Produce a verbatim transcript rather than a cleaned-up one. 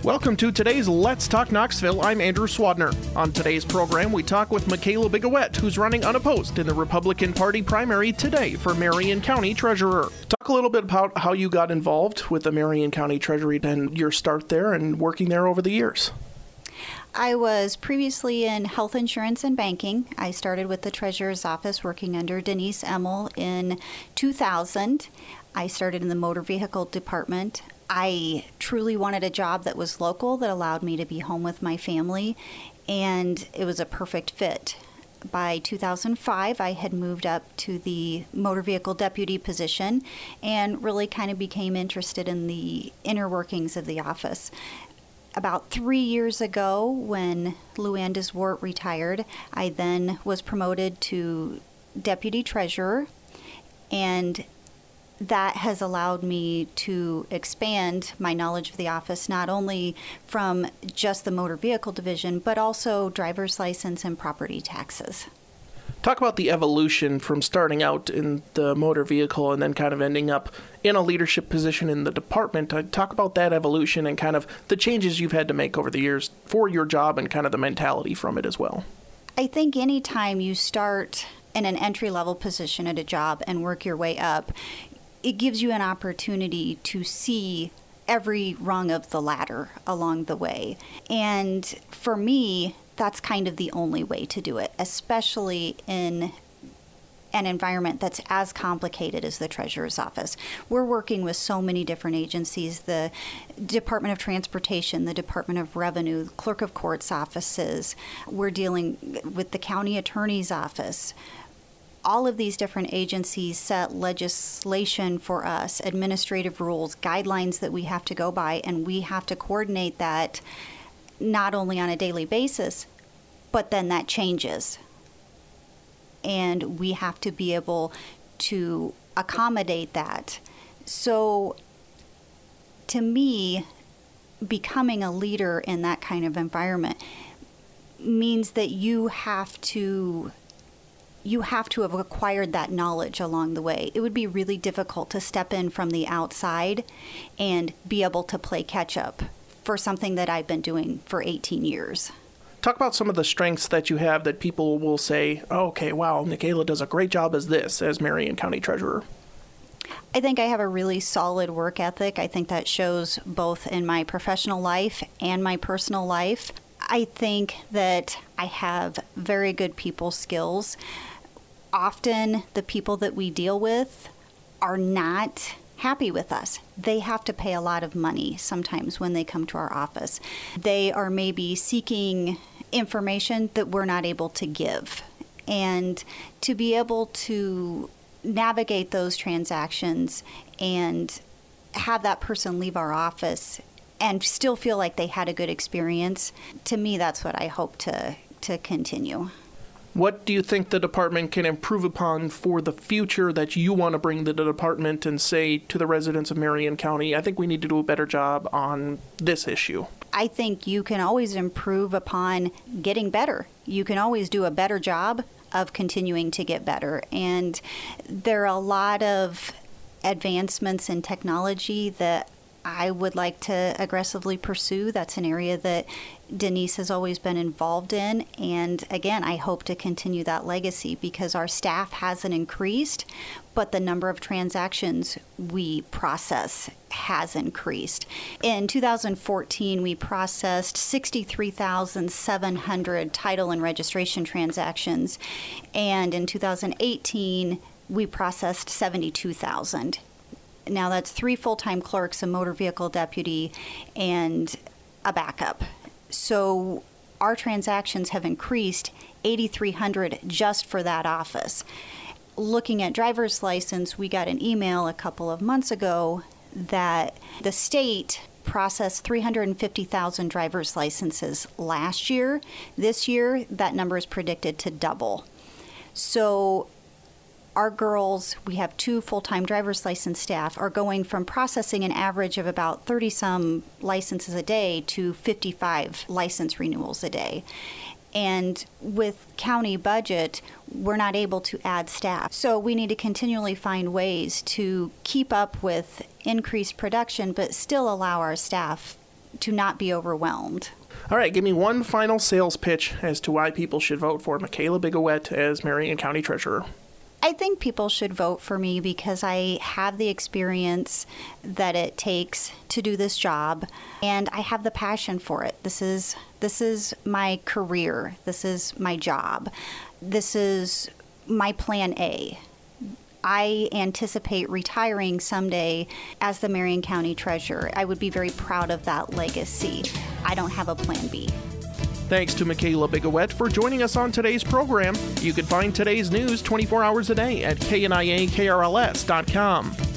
Welcome to today's Let's Talk Knoxville. I'm Andrew Swadner. On today's program, we talk with Michaela Bigowet, who's running unopposed in the Republican Party primary today for Marion County Treasurer. Talk a little bit about how you got involved with the Marion County Treasury and your start there and working there over the years. I was previously in health insurance and banking. I started with the Treasurer's Office working under Denise Emmel in two thousand. I started in the motor vehicle department. I truly wanted a job that was local, that allowed me to be home with my family, and it was a perfect fit. By two thousand five, I had moved up to the motor vehicle deputy position and really kind of became interested in the inner workings of the office. About three years ago, when Lou Ann Deswart retired, I then was promoted to deputy treasurer, and that has allowed me to expand my knowledge of the office, not only from just the motor vehicle division, but also driver's license and property taxes. Talk about the evolution from starting out in the motor vehicle and then kind of ending up in a leadership position in the department. Talk about that evolution and kind of the changes you've had to make over the years for your job and kind of the mentality from it as well. I think anytime you start in an entry-level position at a job and work your way up, it gives you an opportunity to see every rung of the ladder along the way. And for me, that's kind of the only way to do it, especially in an environment that's as complicated as the Treasurer's Office. We're working with so many different agencies, the Department of Transportation, the Department of Revenue, Clerk of Courts offices. We're dealing with the County Attorney's Office. All of these different agencies set legislation for us, administrative rules, guidelines that we have to go by, and we have to coordinate that not only on a daily basis, but then that changes. And we have to be able to accommodate that. So to me, becoming a leader in that kind of environment means that you have to you have to have acquired that knowledge along the way. It would be really difficult to step in from the outside and be able to play catch up for something that I've been doing for eighteen years. Talk about some of the strengths that you have that people will say, oh, okay, wow, Michaela does a great job as this, as Marion County Treasurer. I think I have a really solid work ethic. I think that shows both in my professional life and my personal life. I think that I have very good people skills. Often the people that we deal with are not happy with us. They have to pay a lot of money sometimes when they come to our office. They are maybe seeking information that we're not able to give. And to be able to navigate those transactions and have that person leave our office and still feel like they had a good experience, to me, that's what I hope to, to continue. What do you think the department can improve upon for the future that you want to bring to the department and say to the residents of Marion County, I think we need to do a better job on this issue? I think you can always improve upon getting better. You can always do a better job of continuing to get better. And there are a lot of advancements in technology that I would like to aggressively pursue. That's an area that Denise has always been involved in. And again, I hope to continue that legacy because our staff hasn't increased, but the number of transactions we process has increased. In two thousand fourteen, we processed sixty-three thousand seven hundred title and registration transactions. And in two thousand eighteen, we processed seventy-two thousand. Now that's three full-time clerks, a motor vehicle deputy, and a backup. So our transactions have increased eighty-three hundred just for that office. Looking at driver's license, we got an email a couple of months ago that the state processed three hundred fifty thousand driver's licenses last year. This year, that number is predicted to double. So our girls, we have two full-time driver's license staff, are going from processing an average of about thirty-some licenses a day to fifty-five license renewals a day. And with county budget, we're not able to add staff. So we need to continually find ways to keep up with increased production, but still allow our staff to not be overwhelmed. All right, give me one final sales pitch as to why people should vote for Michaela Bigowet as Marion County Treasurer. I think people should vote for me because I have the experience that it takes to do this job, and I have the passion for it. This is this is my career. This is my job. This is my plan A. I anticipate retiring someday as the Marion County Treasurer. I would be very proud of that legacy. I don't have a plan B. Thanks to Michaela Bigowet for joining us on today's program. You can find today's news twenty-four hours a day at K N I A K R L S dot com.